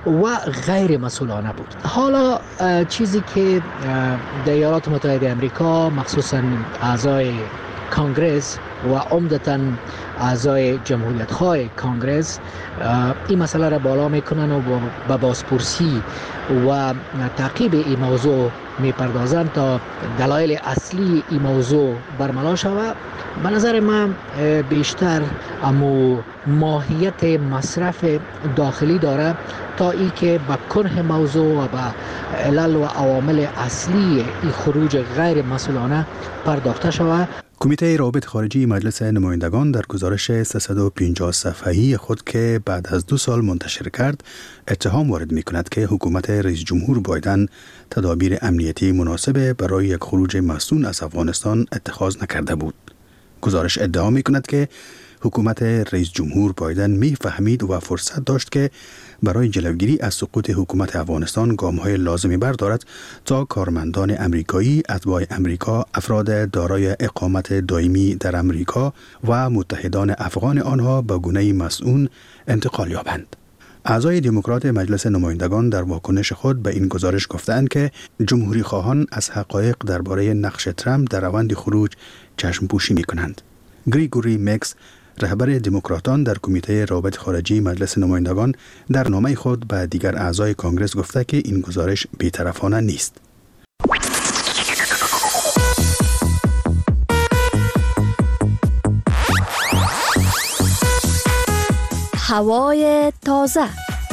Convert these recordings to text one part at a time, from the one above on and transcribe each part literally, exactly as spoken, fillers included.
و غیر مسئولانه بود. حالا چیزی که در ایالات متحده آمریکا مخصوصا اعضای کانگرس و عمدتاً اعضای جمهوریت خواه کانگرس این مسئله را بالا میکنن و با بازپرسی و تعقیب این موضوع میپردازند تا دلایل اصلی این موضوع برملا شود. به نظر من بیشتر امو ماهیت مصرف داخلی داره تا ای که به کنه موضوع و به علل و عوامل اصلی این خروج غیر مسئولانه پرداخته شود. کمیته روابط خارجی مجلس نمایندگان در گزارش سیصد و پنجاه صفحه‌ای خود که بعد از دو سال منتشر کرد اتهام وارد می کند که حکومت رئیس جمهور بایدن تدابیر امنیتی مناسب برای یک خروج مصون از افغانستان اتخاذ نکرده بود. گزارش ادعا می کند که حکومت رئیس جمهور بایدن می فهمید و فرصت داشت که برای جلوگیری از سقوط حکومت افغانستان گام‌های لازمی بردارد تا کارمندان امریکایی، اتباع امریکا، افراد دارای اقامت دائمی در امریکا و متحدان افغان آنها به گونه‌ای مسئول انتقال یابند. اعضای دموکرات مجلس نمایندگان در واکنش خود به این گزارش گفتند که جمهوری خواهان از حقایق درباره نقش ترامپ در روند خروج چشم پوشی می کنند. گریگوری مکس، رهبر دموکراتان در کمیته روابط خارجی مجلس نمایندگان، در نامه خود به دیگر اعضای کانگرس گفته که این گزارش بی‌طرفانه نیست. هوای تازه.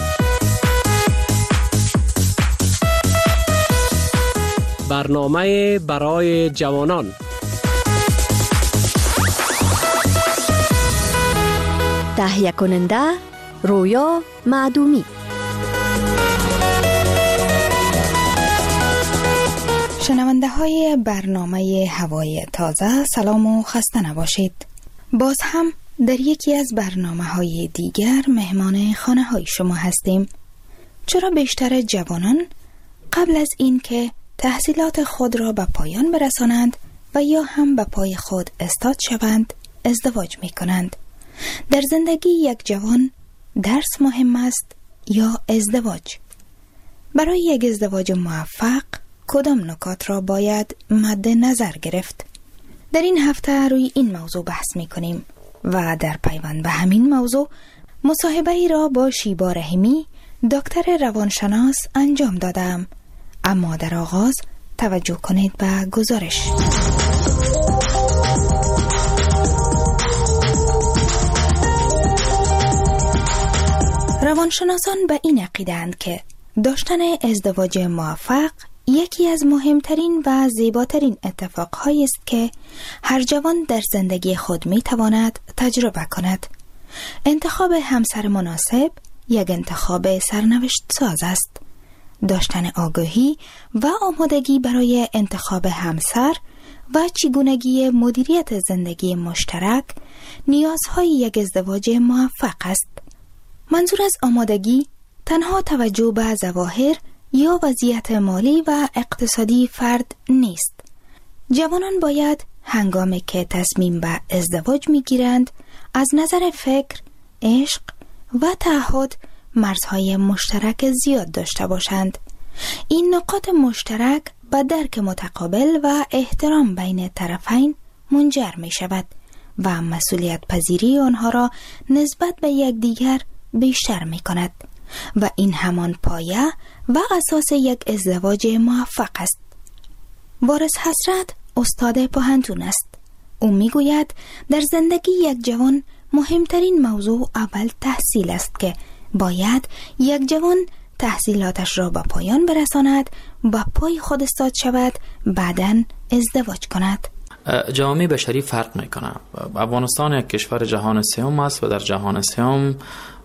برنامه برای جوانان. تهیه کننده رویا معدومی. شنونده های برنامه هوای تازه، سلام و خسته نباشید. باز هم در یکی از برنامه های دیگر مهمان خانه های شما هستیم. چرا بیشتر جوانان قبل از این که تحصیلات خود را به پایان برسانند و یا هم به پای خود استاد شوند ازدواج می کنند؟ در زندگی یک جوان درس مهم است یا ازدواج؟ برای یک ازدواج موفق کدام نکات را باید مد نظر گرفت؟ در این هفته روی این موضوع بحث می کنیم و در پیوند به همین موضوع مصاحبه ای را با شیبا رحیمی، دکتر روانشناس انجام دادم. اما در آغاز توجه کنید به گزارش. روانشناسان به این عقیده‌اند که داشتن ازدواج موفق یکی از مهمترین و زیباترین اتفاقهایی است که هر جوان در زندگی خود میتواند تجربه کند. انتخاب همسر مناسب یک انتخاب سرنوشت ساز است. داشتن آگاهی و آمادگی برای انتخاب همسر و چگونگی مدیریت زندگی مشترک نیازهای یک ازدواج موفق است. منظور از آمادگی تنها توجه به ظواهر یا وضعیت مالی و اقتصادی فرد نیست. جوانان باید هنگامی که تصمیم به ازدواج میگیرند از نظر فکر، عشق و تعهد مرزهای مشترک زیاد داشته باشند. این نقاط مشترک به درک متقابل و احترام بین طرفین منجر می شود و مسئولیت پذیری آنها را نسبت به یکدیگر بیشتر می کند و این همان پایه و اساس یک ازدواج موفق است. وارث حسرت استاد پوهنتون است. او می گوید در زندگی یک جوان مهمترین موضوع اول تحصیل است که باید یک جوان تحصیلاتش را به پایان برساند، به پای خود استاد شود، بعداً ازدواج کند. جامعه بشری فرق میکنه. افغانستان یک کشور جهان سوم است و در جهان سوم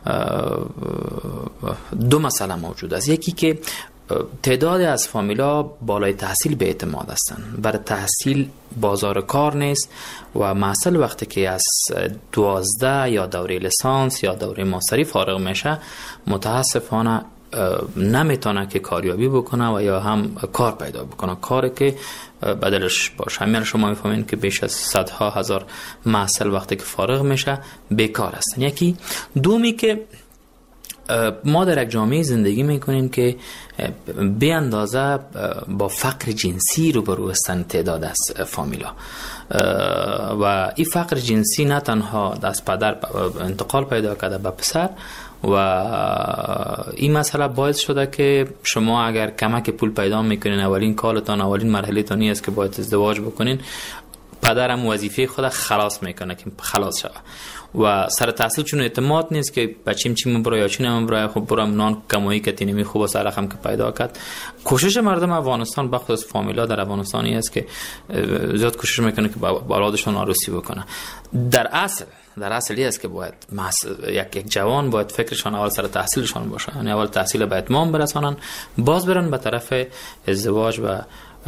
دو مسئله موجود است. یکی که تعداد از فامیلا بالای تحصیل به اعتماد هستند. برای تحصیل بازار کار نیست و محصل وقتی که از دوازده یا دوره لیسانس یا دوره ماستری فارغ میشه متاسفانه نمیتونه که کاریابی بکنه و یا هم کار پیدا بکنه، کاری که بدلش باشه. همین شما میفهمین که بیش از صدها هزار محصل وقتی که فارغ میشه بیکار هستن. یکی دومی که ما در یک جامعه زندگی میکنیم که به اندازه با فقر جنسی روبرو هستند تعداد از فامیلا و این فقر جنسی نه تنها از پدر انتقال پیدا کرده به پسر و این مسئله باعث شده که شما اگر کمک پول پیدا میکنین، اولین کالتان، اولین مرحله تانی است که باید ازدواج بکنین، پدرم وظیفه خود خلاص میکنه که خلاص شوه و سر تحصیل چون اعتماد نیست که بچیم چی مبرای یا چی نمبرای، خب برام نان کمایی که تینمی خوب و سرخم که پیدا کرد. کوشش مردم افغانستان بخصوص فامیلا در افغانستانی است که زیاد کوشش میکنه که با اولادشون عروسی بکنه. در اصل در اصلی است که باید یک یک جوان باید فکرشان اول سر تحصیلشان باشه، یعنی اول تحصیل به اتمام برسانن، باز برن به طرف ازدواج و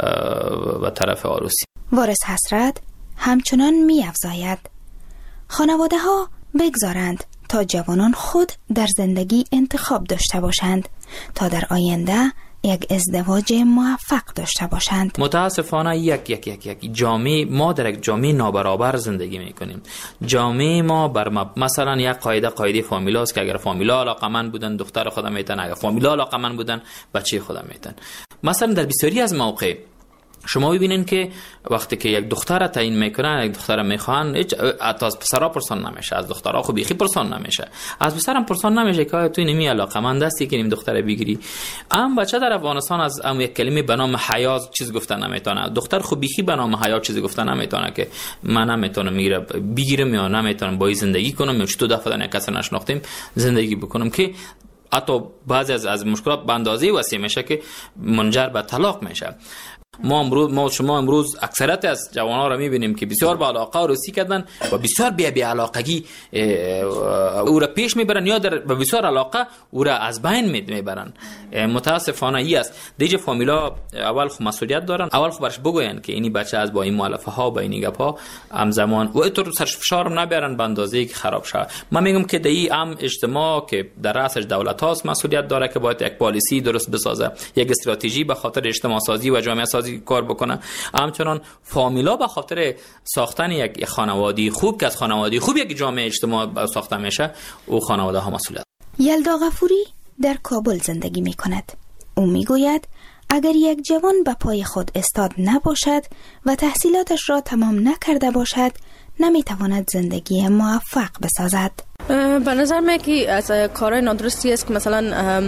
به طرف عروسی. وارث حسرت همچنان می افزاید خانواده ها بگذارند تا جوانان خود در زندگی انتخاب داشته باشند تا در آینده یک ازدواج موفق داشته باشند. متاسفانه یک یک یک یک جامعه، ما در یک جامعه نابرابر زندگی میکنیم. جامعه ما بر مثلا یک قاعده قاعده فامیلا است که اگر فامیلا علاقمند بودن دختر خودم میتن، اگر فامیلا علاقمند بودن بچه خودم میتن. مثلا در بسیاری از مواقع شما ببینین که وقتی که یک دختر تعیین میکنن، یک دختر میخوان، هیچ از پسرا پرسان نمیشه، از دخترها خب بیخی پرسان نمیشه، از پسرم پرسان نمیشه که تو نمی علاقمند هستی که این دختر بگیری. ام بچه در افغانستان از ام یک کلمه به نام حیا چیز گفتن نمیتونه، دختر خب بیخی به نام حیا چیز گفتن نمیتونه که من نمیتونم میگیره بگیرم یا نمیتونم با زندگی کنم یا چطور دفعه نه کس نشناختیم زندگی بکنم، که حتی بعضی از از مشکلات به اندازه وسیع میشه که منجر به طلاق میشه. ما امروز ما شما امروز اکثریت از جوانان را میبینیم که بسیار با علاقه عروسی کردن و بسیار بی بی علاقگی او را پیش میبرن یا در بسیار علاقه او را از بین میبرن. متاسفانه ای است. دیگه فامیلا اول خو مسئولیت دارن، اول خو برش بگوین که اینی بچه از با این مؤلفه ها با این گپ ها همزمان و اینطور سرش فشار نبرن به اندازه‌ای که خراب شه. من میگم که دی ام اجتماع که در رأسش دولت هاست مسئولیت داره که باید یک پالیسی درست بسازه، یک استراتژی به خاطر اجتماع سازی و جامعه سازی کار بکنه. همچنان فامیلا به خاطر ساختن یک خانواده خوب که از خانواده خوب یک جامعه اجتماع ساخته میشه، او خانواده ها مسئولیت. یلدا غفوری در کابل زندگی می کند. او می گوید اگر یک جوان به پای خود استاد نباشد و تحصیلاتش را تمام نکرده باشد نمی تواند زندگی موفق بسازد. به نظر من که از کارهای نادرستی است که مثلا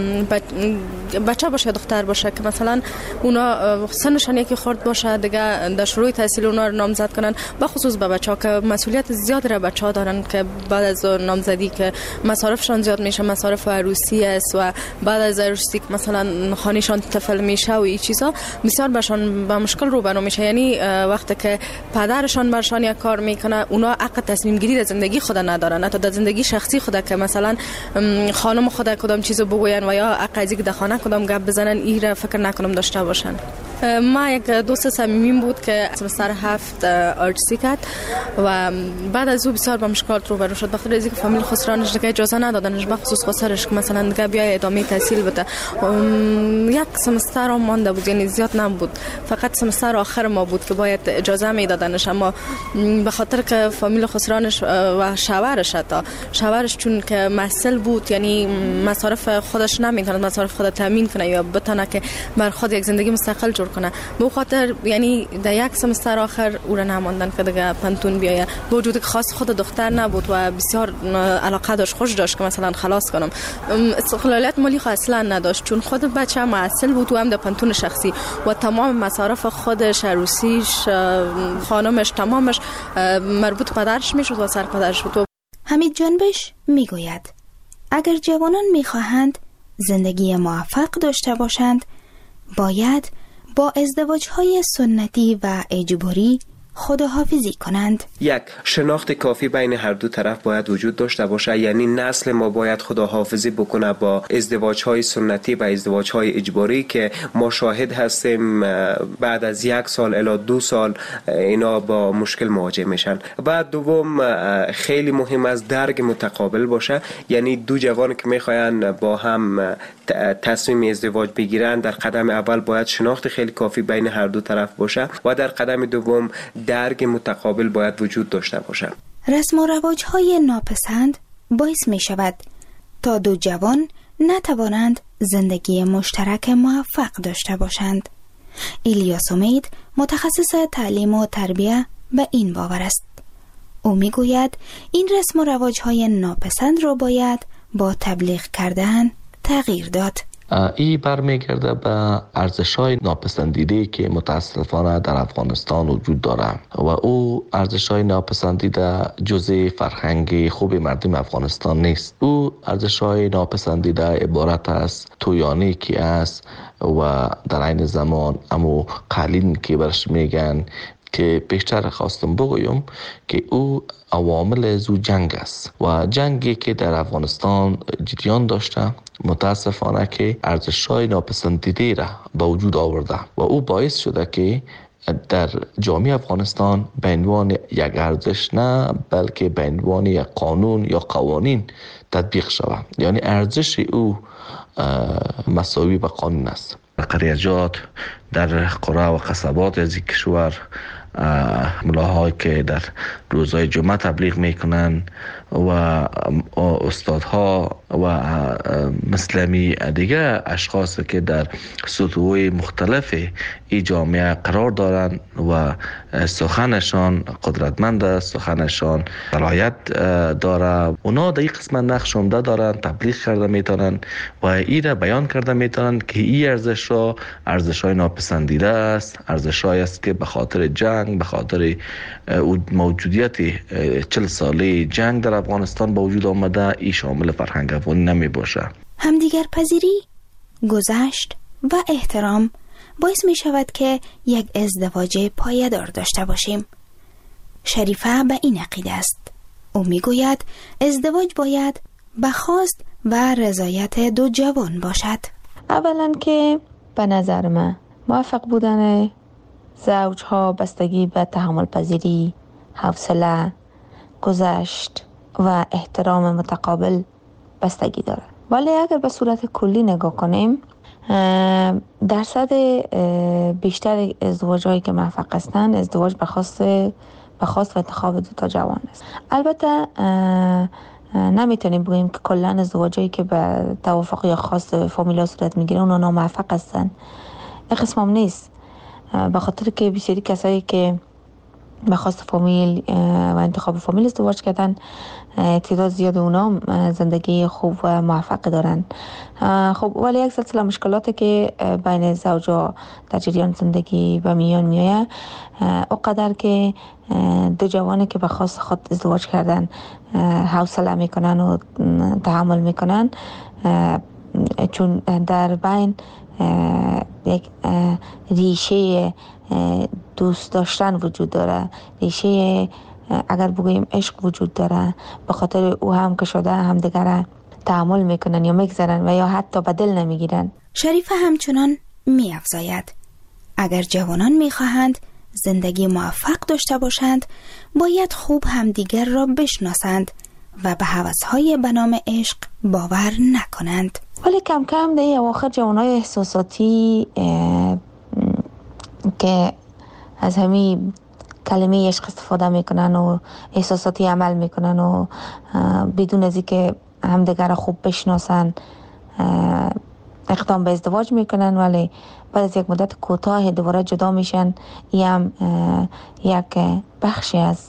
بچه باشه دختر باشه که مثلا اونا سنشان یکی خورد باشه دیگه در شروع تحصیل اونا رو نامزد کنن، به خصوص به بچه‌ها که مسئولیت زیاد را بچه‌ها دارن که بعد از نامزدی که مصارفشان زیاد میشه، مصارف عروسی است و بعد از عروسی که مثلا خانه‌شان طفل میشه و این چیزا بسیار برشان با مشکل روبرو میشه. یعنی وقتی که پدرشان برشان یک کار میکنه اونا حق تصمیم گیری در زندگی خود ندارن، حتی در زندگی شخصی خود که مثلا خانم خود کدام چیزو بگوین و یا قضیه که در خانه کدام گپ بزنن این را فکر نکنم داشته باشن. ما یک دوست صمیمیم بود که سمستر هفت آرتسی کرد و بعد از او بسیار با مشکلات روبرو شد، بخاطر اینکه فامیل خسرانش دیگه اجازه ندادنش، به خصوص خسرش که مثلا دیگه بیای ادامه تحصیل بده. یک سمستر هم مانده بود، یعنی زیاد نبود، فقط سمستر آخر ما بود که باید اجازه میدادنش، اما به خاطر که فامیل خسرانش و شوهرش تا شوهرش چون که مسئول بود، یعنی مصارف خودش نمیتونه مصارف خود تامین کنه یا بتونه که بر خود یک زندگی مستقل جور کنه، به خاطر یعنی در یک سمستر آخر او را نماندن که دیگه پنتون بیایه. با وجود که خاص خود دختر نبود و بسیار علاقه داشت، خوش داشت که مثلا خلاص کنم، استقلالیت مالی خو اصلا نداشت چون خود بچه مسئول بود و هم در پنتون شخصی و تمام مصارف خودش، عروسیش، خانمش، تمامش مربوط پدرش میشد و سر پدرش بود. حمید جنبش میگوید اگر جوانان میخواهند زندگی موفق داشته باشند باید با ازدواج‌های سنتی و اجباری خداحافظی کنند. یک شناخت کافی بین هر دو طرف باید وجود داشته باشه، یعنی نسل ما باید خداحافظی بکنه با ازدواج‌های سنتی و ازدواج‌های اجباری که ما شاهد هستیم بعد از یک سال الی دو سال اینا با مشکل مواجه میشن. بعد دوم خیلی مهم است درک متقابل باشه، یعنی دو جوان که میخواین با هم تصمیم ازدواج بگیرن در قدم اول باید شناخت خیلی کافی بین هر دو طرف باشه و در قدم دوم درک متقابل باید وجود داشته باشد. رسم و رواج‌های ناپسند باعث می شود تا دو جوان نتوانند زندگی مشترک موفق داشته باشند. الیاس امید متخصص تعلیم و تربیه به این باور است. او می گوید این رسم و رواج‌های ناپسند را باید با تبلیغ کردن تغییر داد. ای برمیگرده به ارزش‌های ناپسندیده که متاسفانه در افغانستان وجود دارد و او ارزش‌های ناپسندیده جزء فرهنگ خوب مردم افغانستان نیست. او ارزش‌های ناپسندیده عبارت است تویانی که است و در عین زمان امو قالین که برش میگن که بیشتر خواستم بگویم که او عوامل زو جنگ است و جنگی که در افغانستان جریان داشته متاسفانه که ارزش‌های ناپسندیده را به وجود آورده و او باعث شده که در جامعه افغانستان به عنوان یک ارزش نه بلکه به عنوان یک قانون یا قوانین تطبیق شود. یعنی ارزش او مساوی به قانون است. قریجات در قرى و قصبات از کشور ملاهایی که در روزهای جمعه تبلیغ میکنن و استادها و مسلمی دیگه اشخاص که در سطوح مختلف این جامعه قرار دارن و سخنشان قدرتمند است، سخنشان صلاحیت داره، اونا در این قسمت نقش عمده دارن، تبلیغ کرده میتونن و این را بیان کرده میتونن که این ارزش را ارزش‌های ناپسندیده است، ارزش‌هایی است که به خاطر جنگ، به خاطر موجودیت چهل ساله جنگ در افغانستان به وجود آمده، این شامل فرهنگ افغانی نمی باشه. همدیگر پذیری، گذشت و احترام باعث می شود که یک ازدواج پایدار داشته باشیم. شریفه به این عقیده است. او می گوید ازدواج باید به خواست و رضایت دو جوان باشد. اولا که به نظر من موفق بودن زوجها بستگی به تحمل پذیری، حوصله، گذشت و احترام متقابل بستگی داره. ولی اگر به صورت کلی نگاه کنیم، درصد بیشتر ازدواج‌هایی که موفق هستند ازدواج به خواست به خواست و انتخاب دو تا جوان است. البته نمیتونیم بگیم که کلا ازدواجایی که به توافق یا خواست فامیلا صورت میگیره اونا ناموفق هستن. این قسم هم نیست، به خاطر که بسیاری کسایی که به خواست فامیل و انتخاب فامیل ازدواج کردن تعداد زیاد اونا زندگی خوب و موفق دارن. خب ولی یک سلسله مشکلاتی که بین زوجا در جریان زندگی به میان میایه، اونقدر که دو جوانی که به خواست خود ازدواج کردن حوصله میکنن و تحمل میکنن، چون در بین یک ریشه دوست داشتن وجود داره، ریشه اگر بگوییم عشق وجود داره، به خاطر او هم که شده هم دیگر تحمل میکنن یا میگذارن و یا حتی به دل نمیگیرن. شریفه همچنان میافزاید اگر جوانان میخواهند زندگی موفق داشته باشند باید خوب همدیگر را بشناسند و به هوس‌های به نام عشق باور نکنند. ولی کم کم در اواخر جوانای احساساتی که از همین کلمه عشق استفاده میکنن و احساساتی عمل میکنن و بدون از اینکه همدیگر خوب بشناسن اقدام به ازدواج میکنن، ولی بعد از یک مدت کوتاه دوباره جدا میشن. این هم یک بخشی از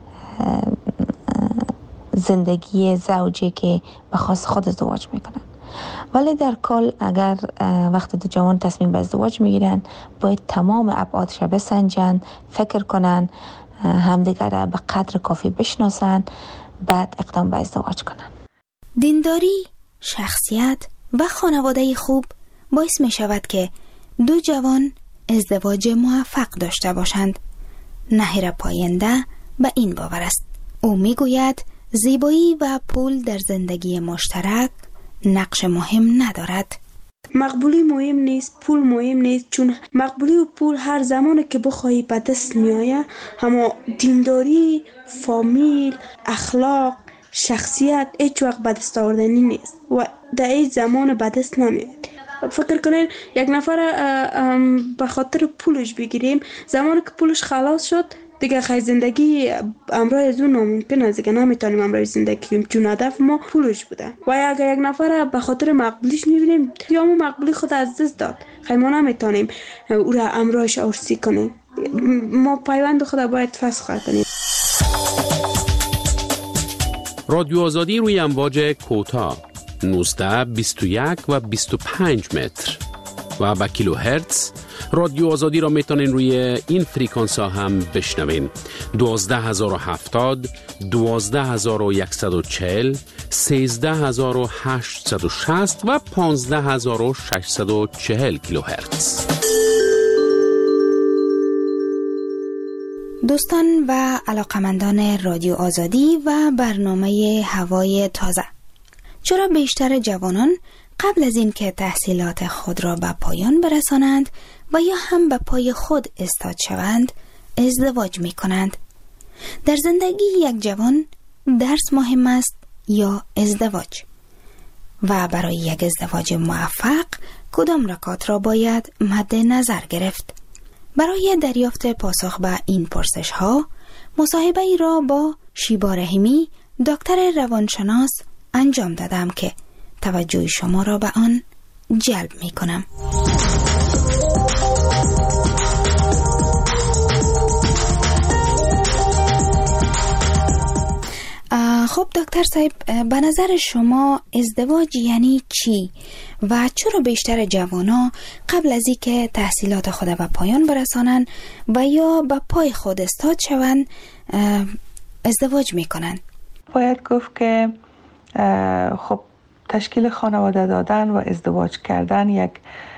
زندگی زوجی که به خواست خود ازدواج میکنن. ولی در کل اگر وقتی دو جوان تصمیم به ازدواج میگیرن باید تمام ابعادش بسنجن، فکر کنن، همدیگر را به قدر کافی بشناسن، بعد اقدام به ازدواج کنن. دینداری، شخصیت و خانواده خوب باعث می شود که دو جوان ازدواج موفق داشته باشند. نهیر پاینده به این باور است. او می گوید زیبایی و پول در زندگی مشترک نقش مهم ندارد. مقبولی مهم نیست، پول مهم نیست، چون مقبولی و پول هر زمانی که بخواهی به دست میآید، اما دینداری، فامیل، اخلاق، شخصیت هیچ وقت به دست آوردنی نیست و در این زمان به دست نمیاد. فکر کنین یک نفر به خاطر پولش بگیریم، زمانی که پولش خلاص شد دیگه خیلی زندگی امرای از اون ناممکن است دیگه، نمیتونیم امرای زندگی کنیم چون هدف ما پولش بوده. و اگر یک نفر به خاطر مقبولیش میبینیم یا اون مقبولی خود از دست داد، خیلی ما نمیتونیم او را امرایش ارسی کنیم. ما پیوند خود باید فسخ کنیم. رادیو آزادی روی امواج کوتاه نوزده، بیست و یک و بیست و پنج متر و با کیلو هرتز. رادیو آزادی را میتونین روی این فریکانس ها هم بشنوین: دوازده هزار و هفتاد، دوازده هزار و صد و چهل، سیزده هزار و هشتصد و شصت و پانزده هزار و ششصد و چهل کیلو هرتز. دوستان و علاقمندان رادیو آزادی و برنامه هوای تازه، چرا بیشتر جوانان قبل از این که تحصیلات خود را به پایان برسانند و یا هم به پای خود استاد شوند ازدواج می کنند؟ در زندگی یک جوان درس مهم است یا ازدواج؟ و برای یک ازدواج موفق کدام نکات را باید مد نظر گرفت؟ برای دریافت پاسخ به این پرسش ها مصاحبه ای را با شیبا رحیمی، دکتر روانشناس انجام دادم که توجه شما را به آن جلب می کنم. خب دکتر صاحب، به نظر شما ازدواج یعنی چی و چرا بیشتر جوانا قبل از اینکه تحصیلات خود به پایان برسانند و یا به پای خود استاد شوند ازدواج میکنن؟ باید گفت که خب تشکیل خانواده دادن و ازدواج کردن یک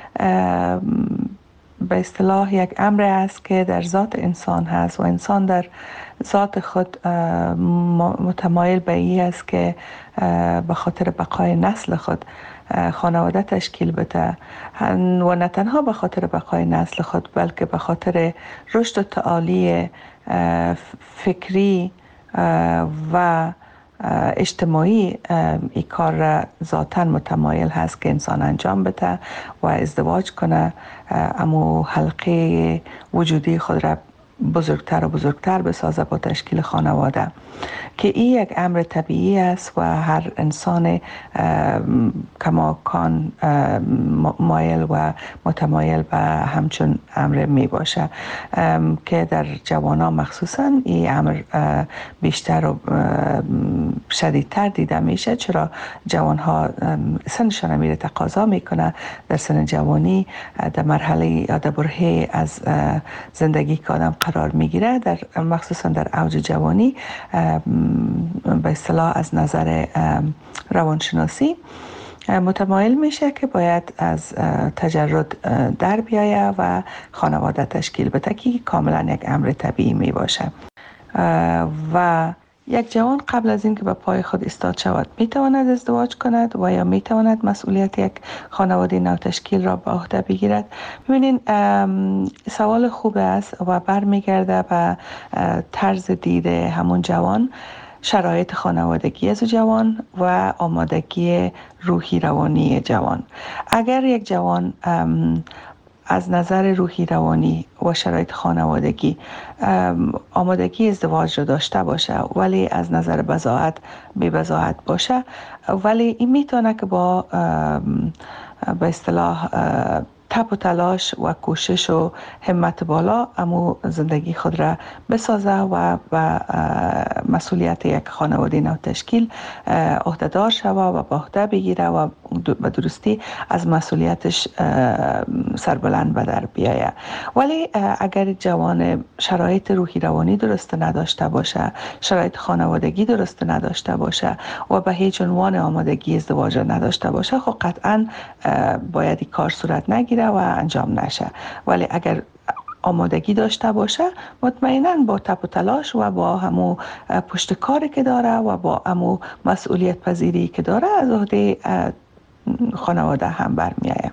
به اصطلاح یک امر است که در ذات انسان هست و انسان در ذات خود متمایل به این است که به خاطر بقای نسل خود خانواده تشکیل بده و نه تنها به خاطر بقای نسل خود بلکه به خاطر رشد و تعالی فکری و اجتماعی این کار را ذاتاً متمایل هست که انسان انجام بده و ازدواج کنه، اما حلقه وجودی خود را بزرگتر و بزرگتر بسازه با تشکیل خانواده، که این یک امر طبیعی است و هر انسان کماکان مایل و متمایل به همچون امر می باشه، که در جوانان مخصوصا این امر بیشتر و شدیدتر دیده میشه. چرا جوان ها سنشان میره تقاضا میکنه در سن جوانی در مرحله یا در برهه از زندگی که آدم قرار میگیره، در مخصوصا در اوج جوانی به اصطلاح از نظر روانشناسی متمایل میشه که باید از تجرد در بیایه و خانواده تشکیل بده، که کاملا یک امر طبیعی می باشه. و یک جوان قبل از اینکه به پای خود ایستاد شود میتواند ازدواج کند و یا میتواند مسئولیت یک خانواده نو تشکیل را به عهده بگیرد. ببینین سوال خوب است و برمیگرده به طرز دید همون جوان، شرایط خانوادگی از جوان و آمادگی روحی روانی جوان. اگر یک جوان از نظر روحی روانی و شرایط خانوادگی آمادگی ازدواج را داشته باشه ولی از نظر بضاعت بی بضاعت باشه، ولی این میتونه که با به اصطلاح تپ و تلاش و کوشش و همت بالا امو زندگی خود را بسازه و به مسئولیت یک خانواده نو تشکیل عهده‌دار شوه و به عهده بگیره و به درستی از مسئولیتش سربلند به در بیایه. ولی اگر جوان شرایط روحی روانی درست نداشته باشه، شرایط خانوادگی درست نداشته باشه و به هیچ عنوان آمادگی ازدواج نداشته باشه، خب قطعا باید این کار صورت نگیره و انجام نشه. ولی اگر آمادگی داشته باشه، مطمئناً با تپ و تلاش و با همو پشت کاری که داره و با همو مسئولیت پذیری که داره از عهده خانواده هم برمیآید.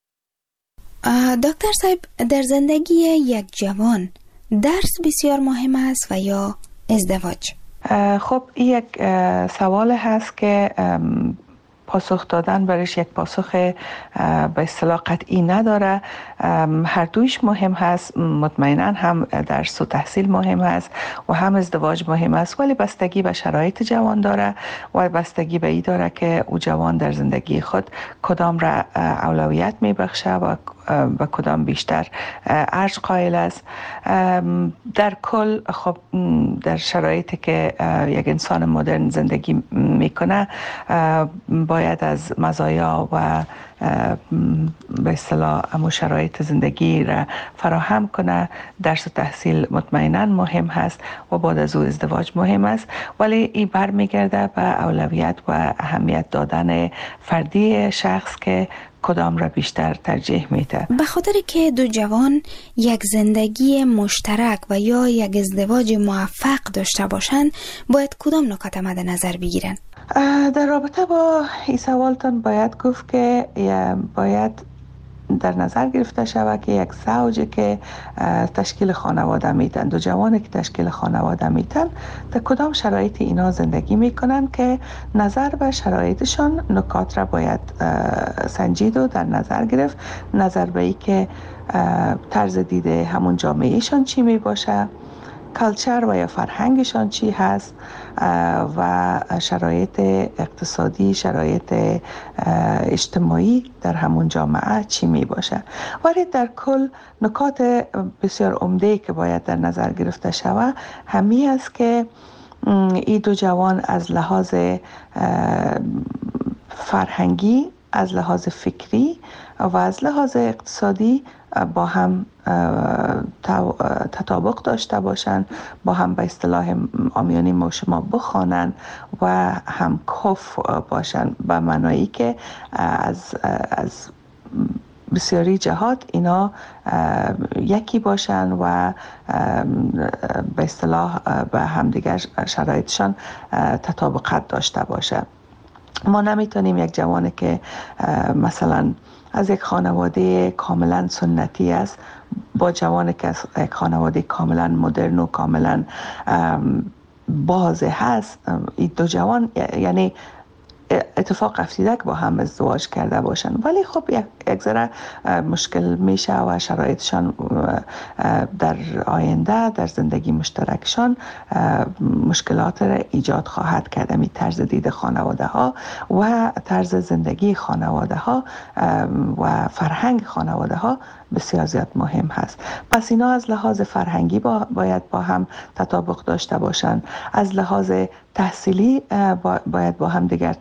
دکتر صاحب، در زندگی یک جوان درس بسیار مهم است و یا ازدواج؟ خب این یک سوال هست که پاسخ دادن برش یک پاسخ به اصطلاح قطعی نداره. هر دویش مهم هست، مطمئنا هم درس و تحصیل مهم هست و هم ازدواج مهم است، ولی بستگی به شرایط جوان داره و بستگی به ای داره که او جوان در زندگی خود کدام را اولویت میبخشه و و کدام بیشتر ارج قائل است. در کل خب در شرایطی که یک انسان مدرن زندگی میکنه باید از مزایا و به اصطلاح امو شرایط زندگی را فراهم کنه. درس و تحصیل مطمئنا مهم هست و بعد از او ازدواج مهم است، ولی این برمیگرده به اولویت و اهمیت دادن فردی شخص که کدام را بیشتر ترجیح میده. به خاطر که دو جوان یک زندگی مشترک و یا یک ازدواج موفق داشته باشند، باید کدام نکات مد نظر بگیرن؟ در رابطه با این سوالتان باید گفت که باید در نظر گرفته شود که یک زوجی که تشکیل خانواده میتن، دو جوانی که تشکیل خانواده میتن، در کدام شرایط اینا زندگی میکنن که نظر به شرایطشان نکات را باید سنجید و در نظر گرفت. نظر به ای که طرز دیده همون جامعهشان چی میباشه، کلچر و یا فرهنگشان چی هست و شرایط اقتصادی، شرایط اجتماعی در همون جامعه چی می باشه. ولی در کل نکات بسیار عمده که باید در نظر گرفته شود همی است که این دو جوان از لحاظ فرهنگی، از لحاظ فکری و از لحاظ اقتصادی با هم تطابق داشته باشند، با هم به اصطلاح عامیانه ما شما بخوانند و هم کف باشند، به معنایی که از از بسیاری جهات اینا یکی باشن و به اصطلاح به همدیگر شرایطشان تطابقت داشته باشه. ما نمیتونیم یک جوانی که مثلا از یک خانواده کاملا سنتی است با جوانی که از یک خانواده کاملا مدرن و کاملا باز هست، این دو جوان یعنی اتفاق افتیده که با هم ازدواج کرده باشن، ولی خب یک ذره مشکل میشه و شرایطشان در آینده در زندگی مشترکشان مشکلات را ایجاد خواهد کرد. می طرز دید خانواده ها و طرز زندگی خانواده ها و فرهنگ خانواده ها بسیار زیاد مهم هست. پس اینا از لحاظ فرهنگی با باید با هم تطابق داشته باشند، از لحاظ تحصیلی باید با هم دیگر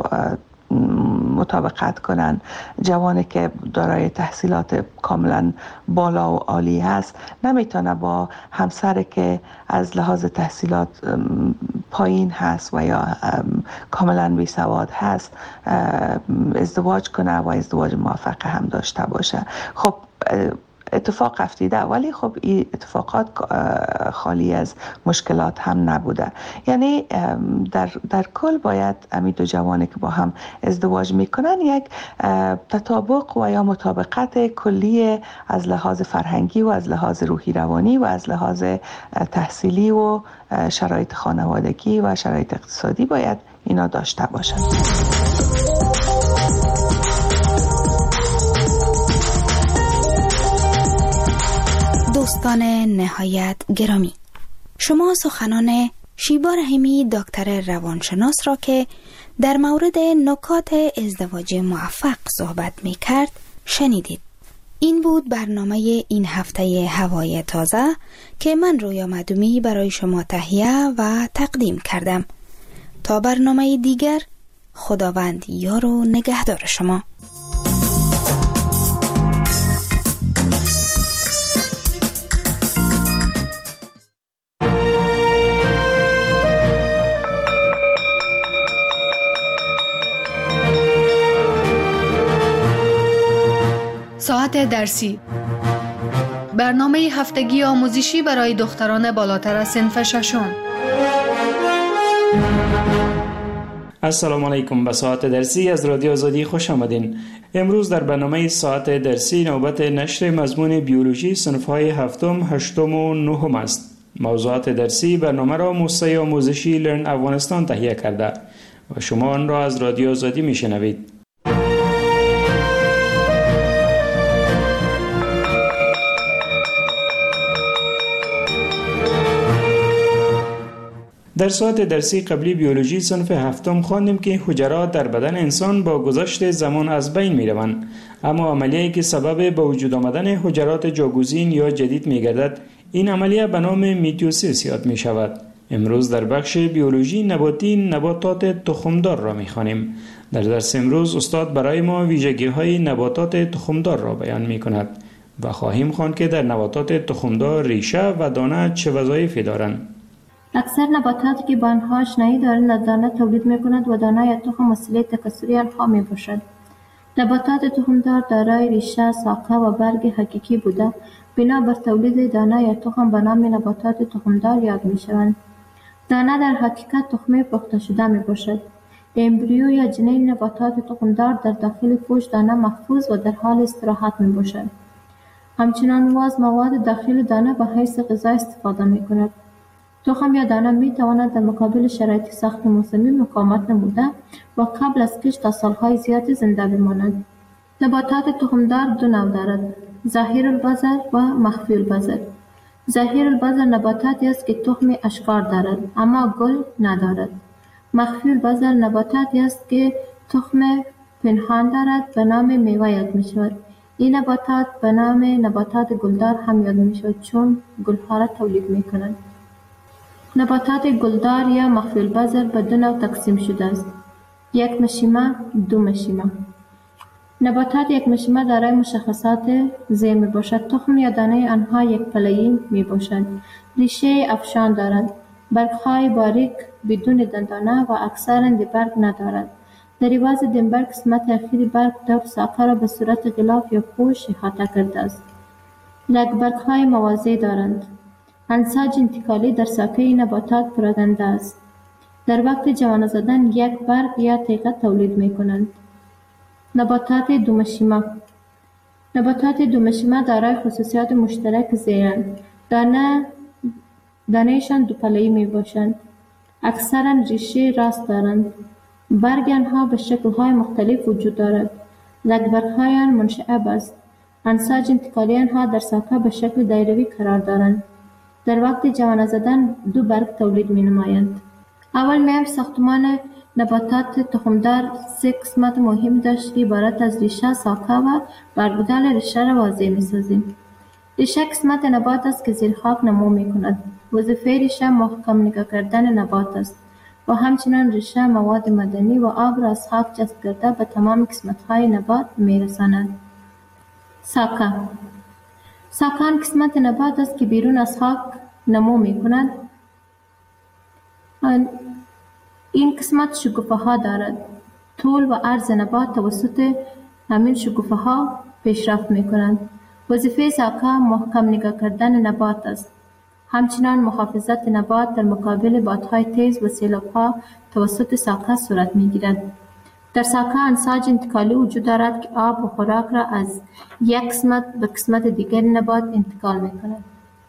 مطابقت کنن. جوانی که دارای تحصیلات کاملا بالا و عالی هست نمیتونه با همسر که از لحاظ تحصیلات پایین هست و یا کاملا بی سواد هست ازدواج کنه و ازدواج موفق هم داشته باشه. خب اتفاق افتیده، ولی خب این اتفاقات خالی از مشکلات هم نبوده. یعنی در, در کل باید امی دو جوانی که با هم ازدواج میکنن یک تطابق و یا مطابقت کلی از لحاظ فرهنگی و از لحاظ روحی روانی و از لحاظ تحصیلی و شرایط خانوادگی و شرایط اقتصادی باید اینا داشته باشن. دوستان نهایت گرامی، شما سخنان شیبا رحیمی دکتر روانشناس را که در مورد نکات ازدواج موفق صحبت می کرد شنیدید. این بود برنامه این هفته هوای تازه که من رویا مدومی برای شما تهیه و تقدیم کردم. تا برنامه دیگر، خداوند یار و نگهدار شما. ساعت درسی، برنامه هفتگی آموزشی برای دختران بالاتر از صنف ششم. السلام علیکم. به ساعت درسی از رادیو آزادی خوش آمدین. امروز در برنامه ساعت درسی نوبت نشر مضمون بیولوژی صنف‌های هفتم، هشتم و نهم است. موضوعات درسی برنامه را موسسه آموزشی لرن افغانستان تهیه کرده. و شما آن را از رادیو آزادی میشنوید. در ساعت درسی قبلی بیولوژی صنف هفتم خواندیم که حجرات در بدن انسان با گذشت زمان از بین می روند، اما عملیه‌ای که سبب به وجود آمدن حجرات جاگزین یا جدید می گردد، این عملیه به نام میتوسیس یاد می شود. امروز در بخش بیولوژی نباتی نباتات تخمدار را می خوانیم. در درس امروز استاد برای ما ویژگی های نباتات تخمدار را بیان می کند و خواهیم خواند که در نباتات تخمدار ریشه و دانه چه وظایفی دارند. اکثر نباتاتی که با آنها آشنایی دارند دانه تولید می‌کنند و دانه یا تخم وسیله تکثری آنها می‌باشد. نباتات تخمدار دارای ریشه، ساقه و برگ حقیقی بوده بنا بر تولید دانه یا تخم به نام نباتات تخمدار یاد می‌شوند. دانه در حقیقت تخمه پخته شده می‌باشد. امبریو یا جنین نباتات تخمدار در داخل پوست دانه محفوظ و در حال استراحت می‌باشد. همچنان واز مواد داخل دانه به حیث غذا استفاده می‌کند. تخم یا دانه می تواند در مقابل شرایط سخت موسمی مقاومت نموده و قبل از کشت تا سالهای زیادی زنده بماند. نباتات تخمدار دو نوع دارد: ظاهر البذر و مخفی البذر. ظاهر البذر نباتاتی است که تخم اشکار دارد اما گل ندارد. مخفی البذر نباتاتی است که تخم پنهان دارد به نام میوه یاد می شود. این نباتات به نام نباتات گلدار هم یاد می شود چون گلها را تولید می کنند. نباتات گلدار یا مخفی البذر به دو نوع تقسیم شده است: یک مشیمه، دو مشیمه. نباتات یک مشیمه دارای مشخصات زیر می باشد. تخم یا دانه آنها یک پله‌ای می باشد. ریشه افشان دارد. برگ‌های باریک بدون دندانه و اکثراً برگ ندارد. در عوض دنبر قسمت اخیر برگ دور ساقه را به صورت غلاف یا پوش احاطه کرده است. برگ‌های موازی دارند. انساج انتقالی در ساقه نباتات پراکنده است. در وقت جوانه زدن یک برگ یا تیغه تولید می کنند. نباتات دومشیمه. نباتات دومشیمه دارای خصوصیات مشترک زیرند. دانه دانهشان دو پله‌ای می باشند. اکثرا ریشه راست دارند. برگ آنها به شکل‌های مختلف وجود دارد. لگبرگ‌های آن منشعب است. انساج انتقالی آنها در ساقه به شکل دایروی قرار دارند. در وقت جوانه زدن دو برگ تولید می نمایند. اول می‌ایم ساختمان نباتات تخمدار سه قسمت مهم داشت که عبارت از ریشه، ساقه و برگودال ریشه را واضح می سازیم. ریشه قسمت نبات است که زیر خاک نمو می کند. وظیفه ریشه محکم نگاه کردن نبات است و همچنان ریشه مواد معدنی و آب را از خاک جذب کرده به تمام قسمت‌های نبات می رساند. ساقه. ساقه آن قسمت نبات است که بیرون از خاک نمو می کند. این قسمت شکوفه ها دارد. طول و عرض نبات توسط همین شکوفه ها پیشرفت می کنند. وظیفه ساقه محکم نگاه کردن نبات است. همچنان محافظت نبات در مقابل بادهای تیز و سیلاب‌ها توسط ساقه صورت می گیرد. در ساقه انساج انتقالی وجود دارد که آب و خوراک را از یک قسمت به قسمت دیگر نبات انتقال می کند.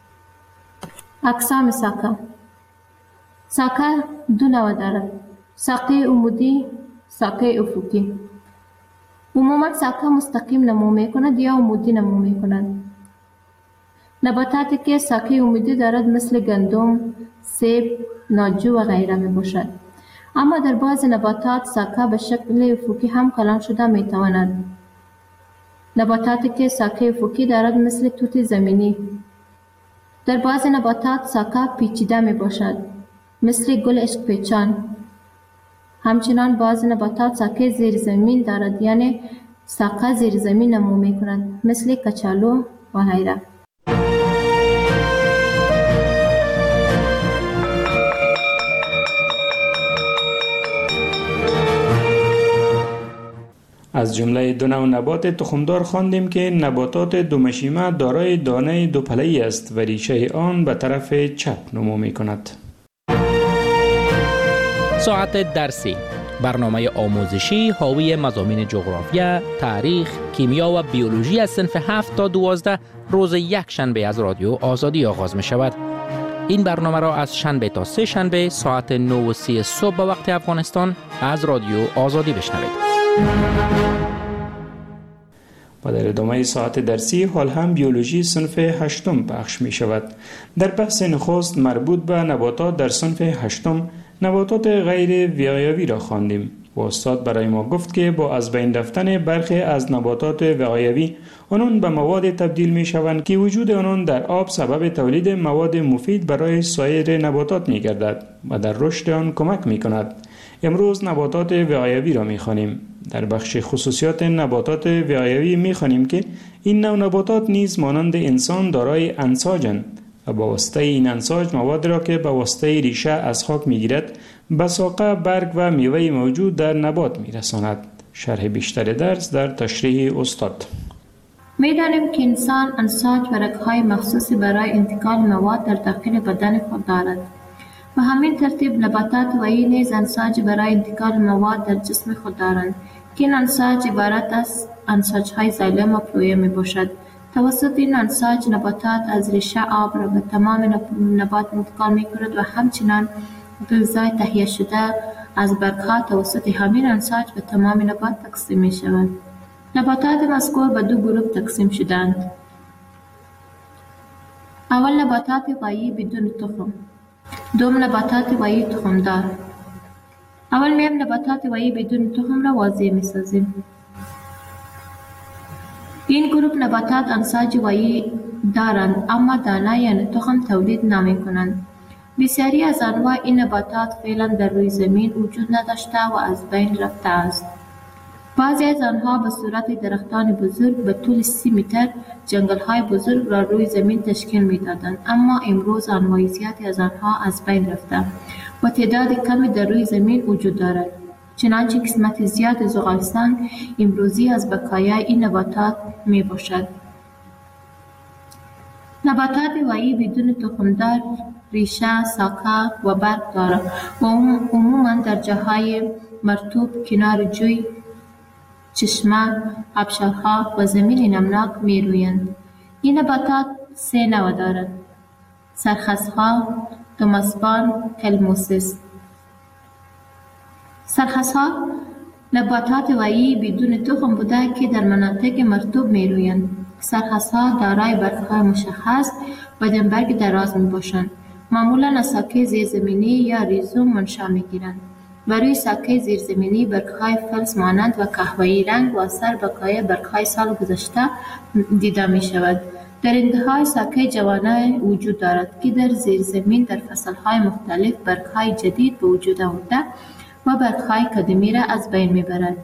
اقسام ساقه. ساقه دو نوع دارد: ساقه عمودی، ساقه افقی. عموما ساقه مستقیم نمو می کند یا عمودی نمو می کند. نباتاتی که ساقه عمودی دارد مثل گندم، سیب، ناجو و غیره می باشد. اما در بعض نباتات ساقه به شکل افقی هم کلان شده می تواند. نباتاتی که ساقه افقی دارد مثل توت زمینی. در بعض نباتات ساقه پیچیده می باشد مثل گل عشق پیچان. همچنان بعض نباتات ساقه زیر زمین دارد، یعنی ساقه زیر زمین نمو می کند مثل کچالو و غیره. از جمله دو نوع نبات تخمدار خواندیم که نباتات دومشیمه دارای دانه دو پله‌ای است و ریشه آن به طرف چپ نمو می کند. ساعت درسی، برنامه آموزشی حاوی مضامین جغرافیا، تاریخ، کیمیا و بیولوژی از صنف هفت تا دوازده روز یک شنبه از رادیو آزادی آغاز می شود. این برنامه را از شنبه تا سه شنبه ساعت نه و سی صبح به وقت افغانستان از رادیو آزادی بشنوید. و در ادامه ساعت درسی حال هم بیولوژی صنف هشتم پخش می شود. در بحث نخست مربوط به نباتات در صنف هشتم نباتات غیر وقایوی را خواندیم و استاد برای ما گفت که با از بین رفتن برخی از نباتات وقایوی آنان به مواد تبدیل می شوند که وجود آنان در آب سبب تولید مواد مفید برای سایر نباتات می گردد و در رشد آن کمک می کند. امروز نباتات وقایوی را می خوانیم. در بخش خصوصیات نباتات وقایوی می خوانیم که این نوع نباتات نیز مانند انسان دارای انساجند و با واسطه این انساج مواد را که با واسطه ریشه از خاک می گیرد به ساقه، برگ و میوه موجود در نبات می رساند. شرح بیشتر درس در تشریح استاد. می دانیم که انسان انساج و رگ‌های مخصوصی برای انتقال مواد در داخل بدن خود دارد. به همین ترتیب نباتات وحی نیز انساج برای انتقال مواد در جسم خود دارند که این انساج عبارت از انساج‌های زایلم و فلویم می باشد. توسط این انساج نباتات از ریشه آب را به تمام نبات انتقال می کند و همچنان غذای تهیه شده از برگ‌ها توسط همین انساج به تمام نبات تقسیم می شود. نباتات مذکور به دو گروه تقسیم شدند. اول نباتات وحی بدون تخم، دوم نباتات وحی تخمدار. اول میم نباتات وحی بدون تخم را واضح می سازیم. این گروه نباتات انساج وحی دارند اما دانه یعنی تخم تولید نمی کنند. بسیاری از انواع این نباتات فعلا در روی زمین وجود نداشته و از بین رفته است. بعضی از آنها به صورت درختان بزرگ به طول سی متر جنگل‌های بزرگ را روی زمین تشکیل می‌دادند، اما امروز انواع زیادی از آنها از بین رفته و تعداد کمی در روی زمین وجود دارد. چنانچه قسمت زیاد زغالسنگ امروزی از بقایای این نباتات میباشد. نباتات وحی بدون تخمدار ریشه، ساقه و برگ دارد و عموماً در جاهای مرطوب، کنار جوی، چشمه، آبشارها و زمین نمناک می رویند. این نباتات سه نوع دارد: سرخسها، دوماسپان، کلموسیس. سرخسها نباتات وحی بدون تخم بوده که در مناطق مرطوب می رویند. سرخسها دارای برگ‌های مشخص و دمبرگ دراز می باشند. معمولاً از ساکه زیرزمینی یا ریزوم منشأ می گیرند و روی ساکه زیرزمینی برگ‌های فلز مانند و قهوه‌ای رنگ و اثر بقای برگ‌های سال گذشته دیده می شود. در انتهای ساکه جوانه وجود دارد که در زیرزمین در فصل‌های مختلف برگ‌های جدید به وجود آورده و برگ‌های قدیمی را از بین می برد.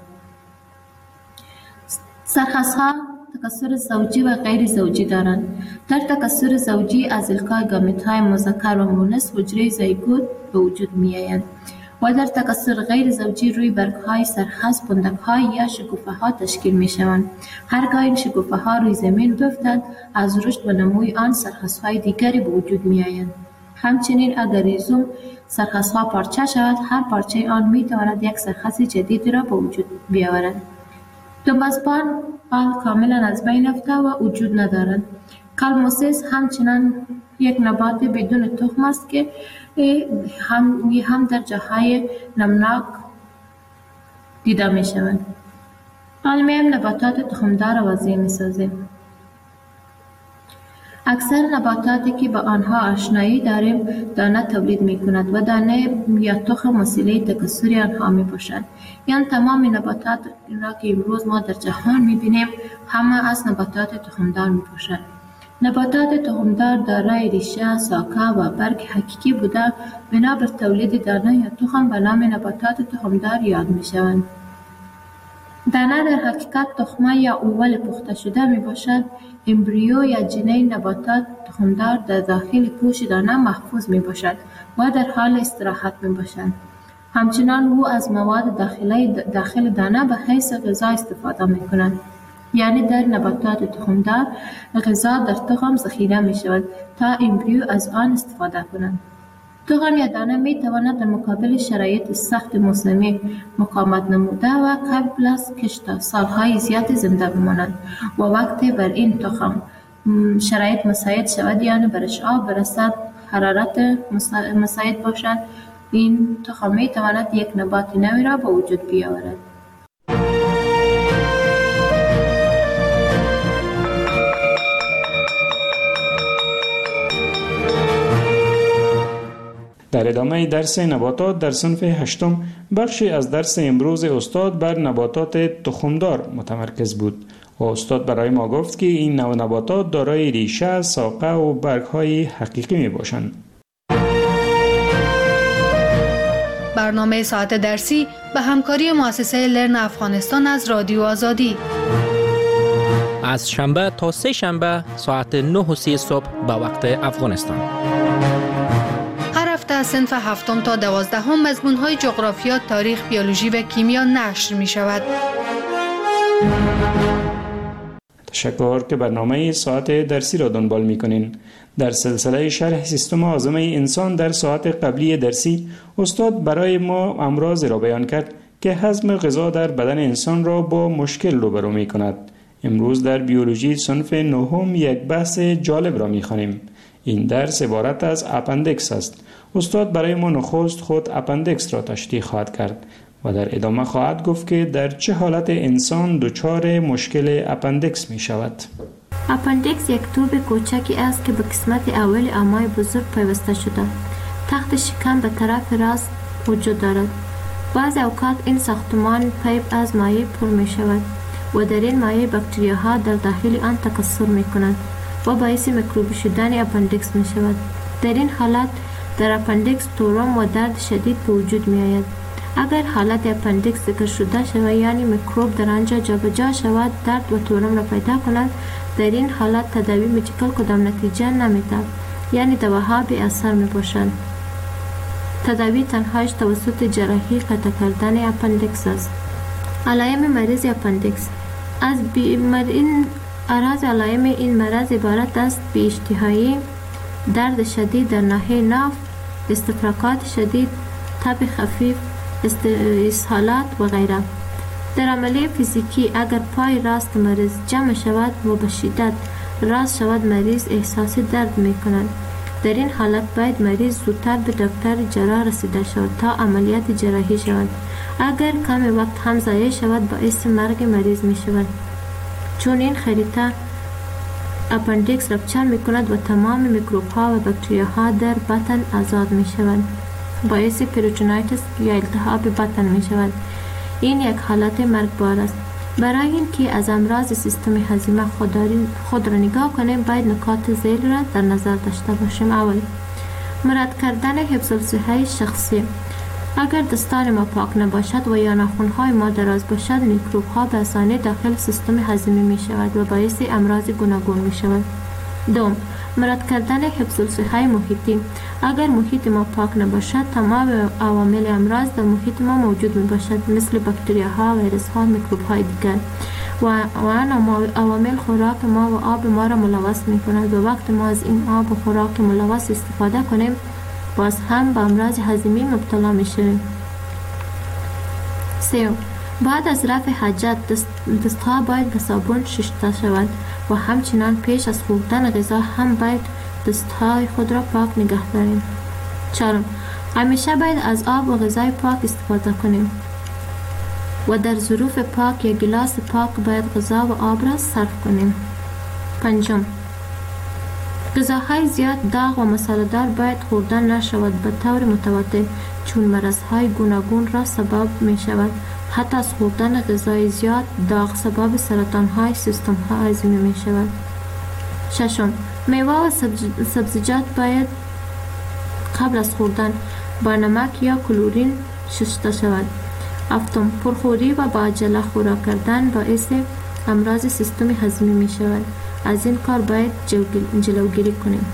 سرخسها تکثر زوجی و غیر زوجی دارند. در تکثر زوجی از القای گامیت‌های مذکر و مؤنث حجره زیگوت به وجود می‌آیند و در تکثر غیر زوجی روی برگ‌های سرخس پندک‌ها یا شکوفه‌ها تشکیل می‌شوند. هرگاه این شکوفه‌ها روی زمین بیفتند، از رشد و نموی آن سرخس‌های دیگری به وجود می‌آیند. همچنین اگر ریزوم سرخس‌ها پارچه شود، هر پارچه آن می‌تواند یک سرخس جدید را به وجود بیاورد. دوماسپان آن کاملا از بین رفته و وجود ندارد. کلموسیس همچنان یک نبات بدون تخم است که هم هم در جاهای نمناک دیده می شود. علمیم نباتات تخمدار را وضعی می سازیم. اکثر نباتاتی که با آنها آشنایی داریم دانه تولید می کند و دانه یا تخم وسیله تکثری آنها می باشد. یعنی تمام نباتات را که امروز ما در جهان می بینیم همه از نباتات تخمدار می باشد. نباتات تخمدار دارای ریشه، ساقه و برگ حقیقی بوده بنا بر تولید دانه یا تخم به نام نباتات تخمدار یاد می شوند. دانه در حقیقت تخمه یا اول پخته شده می باشد. امبریو یا جنین نباتات تخمدار در داخل پوش دانه محفوظ می باشد و در حال استراحت می باشد. همچنان او از مواد داخلی داخل دانه به حیث غذا استفاده می کند. یعنی در نباتات تخمدار غذا در تخم ذخیره می شود تا امبریو از آن استفاده کنند. تخم یا دانه می تواند در مقابل شرایط سخت موسمی مقاومت نموده و قبل از کشت سالهای زیاد زنده بماند و وقتی بر این تخم شرایط مساعد شود یعنی برش آب برسد حرارت مساعد باشد، این تخم می تواند یک نبات نوی را به وجود بیاورد. در ادامه درس نباتات در صنف هشتم بخشی از درس امروز استاد بر نباتات تخمدار متمرکز بود و استاد برای ما گفت که این نوع نباتات دارای ریشه، ساقه و برگ‌های حقیقی می باشند. برنامه ساعت درسی به همکاری مؤسسه لرن افغانستان از رادیو آزادی از شنبه تا سه شنبه ساعت نه و سی صبح به وقت افغانستان. هر هفته از صنف هفتم تا دوازدهم مضمون‌های جغرافیا، تاریخ، بیولوژی و کیمیا نشر می شود. تشکر که برنامه ساعت درسی را دنبال می کنین. در سلسله شرح سیستم هاضمه انسان در ساعت قبلی درسی استاد برای ما امراض را بیان کرد که هضم غذا در بدن انسان را با مشکل روبرو می کند. امروز در بیولوژی صنف نهم یک بحث جالب را می خوانیم. این درس عبارت از اپندکس است. استاد برای ما نخست خود اپندکس را تشریح خواهد کرد و در ادامه خواهد گفت که در چه حالت انسان دچار مشکل اپندکس می شود. اپندکس یک توب کوچکی است که به قسمت اول امعای بزرگ پیوسته شده. تخت شکم به طرف راست وجود دارد. بعض اوقات این ساختمان پیپ از مایع پر می شود و در این مایع باکتریاها در داخل آن تکثر می کنند و باعث میکروبی شدن اپندکس می شود. در این حالت در اپندکس تورم و درد شدید به وجود می آید. اگر حالت اپندکس ذکر شده شود یعنی میکروب در آنجا جابجا شود، درد و تورم را پیدا کند، در این حالت تداوی مدیکال کدام نتیجه نمی‌دهد، یعنی دواها بی اثر می باشند. تداوی تنهایش توسط جراحی قطع کردن اپندکس است. علائم مریض اپندکس از بیمار این اعراض علائم این مرض عبارت است بی اشتهایی، درد شدید در ناحیه ناف، استفراغات شدید، تب خفیف، اسهالات و غیره. در عملیه فیزیکی اگر پای راست مریض جمع شود و به شدت راست شود، مریض احساس درد می کند. در این حالت باید مریض زودتر به دکتر جراح رسیده شود تا عملیات جراحی شود. اگر کم وقت هم ضایع شود باعث مرگ مریض می شود، چون این خریطه اپندکس رپچر می کند و تمام میکروب ها و باکتریا ها در بطن آزاد می شوند. باعث پریتونایتس یا التهاب بطن می شود. این یک حالت مرگبار است. برای اینکه از امراض سیستم هضمی خود را نگاه کنیم باید نکات ذیل را در نظر داشته باشیم. اول، مراد کردن حفظ الصحه شخصی. اگر دستان ما پاک نباشد و یا ناخن‌های ما دراز باشد، میکروب ها به آسانی داخل سیستم هضمی می شود و باعث امراض گوناگون می شود. دوم، مراد کردن حفظ الصحه محیطی. اگر محیط ما پاک نباشد، تمام عوامل امراض در محیط ما موجود می باشد، مثل باکتریاها، ویروس ها، میکروب های دیگر و آن عوامل خوراک ما و آب ما را ملوث می کند و وقت ما از این آب و خوراک ملوث استفاده کنیم باز هم به امراض هضمی مبتلا می شویم. سوم، بعد از رفع حاجت دست دستها باید به صابون شسته شود و همچنان پیش از خوردن غذا هم باید دستهای خود را پاک نگه داریم. چهارم، همیشه باید از آب و غذای پاک استفاده کنیم و در ظروف پاک یا گلاس پاک باید غذا و آب را صرف کنیم. پنجم، غذاهای زیاد داغ و مساله‌دار باید خوردن نشود به طور متواتر، چون مرضهای گوناگون را سبب می شود. حتی از خوردن غذای زیاد داغ سبب سرطان‌های سیستم هضمی می شود. ششم، میوه و سبزیجات باید قبل از خوردن با نمک یا کلورین شسته شود. هفتم، پرخوری و با عجله خوراک کردن باعث امراض سیستم هضمی می شود. از این کار باید جلوگیری کنیم.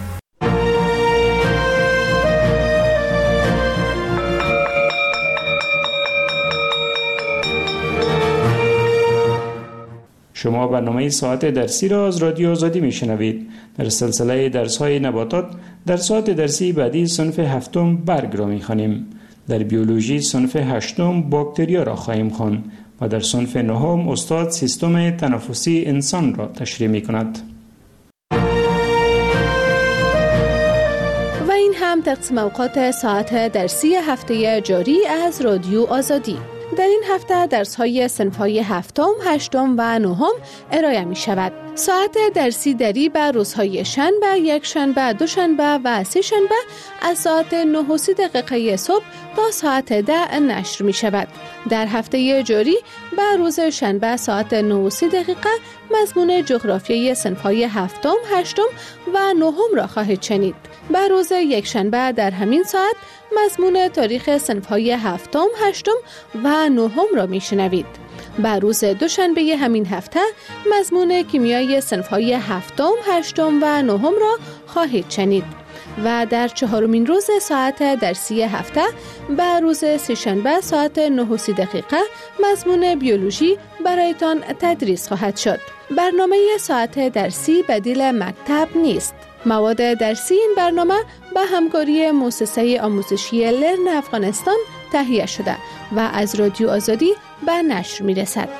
شما برنامه ساعت درسی را از رادیو آزادی میشنوید. در سلسله درس‌های نباتات در ساعت درسی بعدی صنف هفتم برگ را می‌خوانیم. در بیولوژی صنف هشتم باکتریا را خواهیم خواند و در صنف نهم استاد سیستم تنفسی انسان را تشریح می‌کند. و این میشنوم تقسیم اوقات ساعت درسی هفته جاری از رادیو آزادی. در این هفته درس‌های صنف‌های هفتم، هشتم و نهم ارائه می شود. ساعت درسی دری به روزهای شنبه، یک شنبه، دو شنبه و سه شنبه از ساعت نه و سی دقیقه صبح تا ساعت ده نشر می شود. در هفته جاری به روز شنبه ساعت نه و سی دقیقه مضمون جغرافیای صنف‌های هفتم، هشتم و نهم را خواهید شنید. به روز یک شنبه در همین ساعت مضمون تاریخ صنف‌های هفتم، هشتم و نهم را میشنوید. به روز دوشنبه همین هفته مضمون کیمیای صنف‌های هفتم، هشتم و نهم را خواهید شنید. و در چهارمین روز ساعت درسی هفته به روز سه‌شنبه ساعت نه و سی دقیقه مضمون بیولوژی برایتان تدریس خواهد شد. برنامه ساعت درسی بدیل مکتب نیست. مواد درسی این برنامه به همکاری مؤسسه آموزشی لرن افغانستان تهیه شده و از رادیو آزادی به نشر می رسد.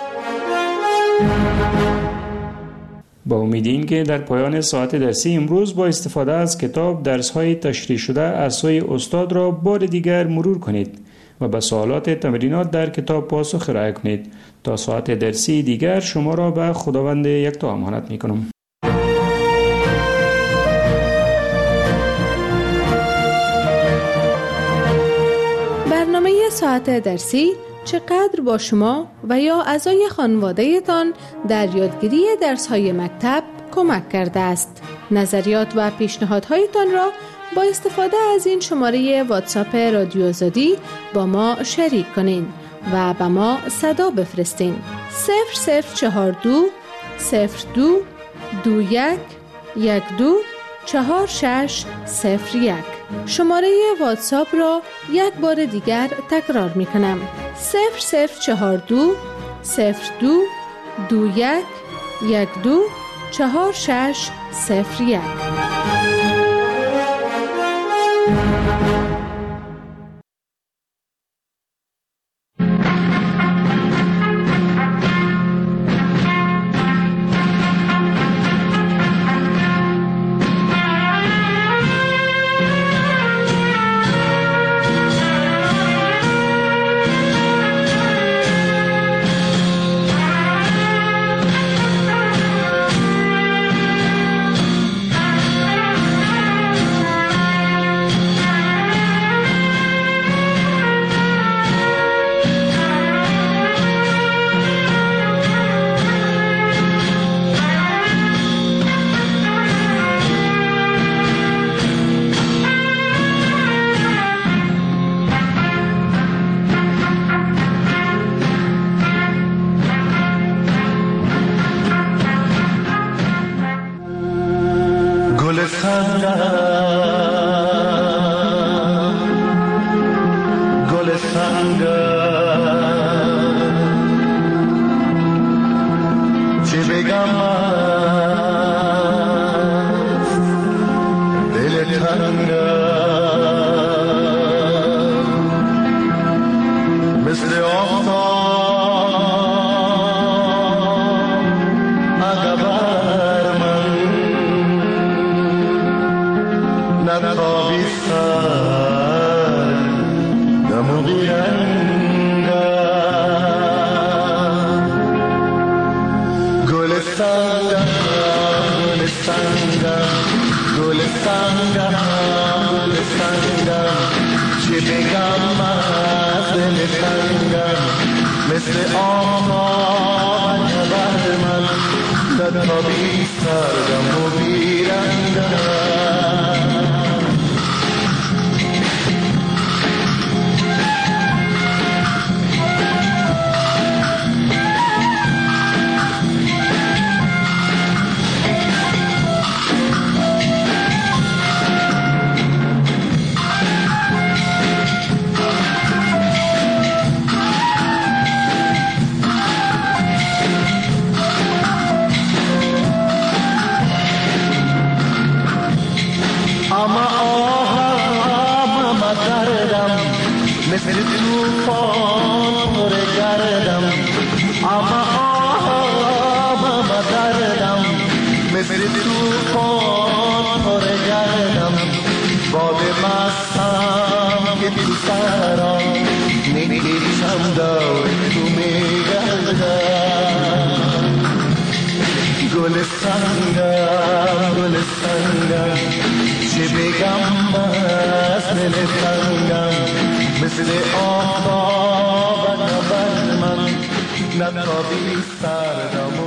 با امید این که در پایان ساعت درسی امروز با استفاده از کتاب درس‌های تشریح شده از سوی استاد را بار دیگر مرور کنید و به سوالات تمرینات در کتاب پاسخ ارائه کنید. تا ساعت درسی دیگر شما را به خداوند یکتا امانت می‌کنم. برنامه ساعت درسی چقدر با شما و یا اعضای خانواده تان در یادگیری درس‌های مکتب کمک کرده است؟ نظریات و پیشنهادهایتان را با استفاده از این شماره واتساپ رادیو آزادی با ما شریک کنین و به ما صدا بفرستین. صفر صفر چهار دو صفر دو دو یک یک دو چهار شش صفر یک. شماره واتساپ را یک بار دیگر تکرار می کنم. صفر صفر چهار دو صفر دو دو یک یک دو چهار شش صفر یک. باده مستم که تو سرم میکشم دور تو میگردم گل سنگم گل سنگم چه بگم بس دل تنگم مثل آفتاب نبر من نتابی سردم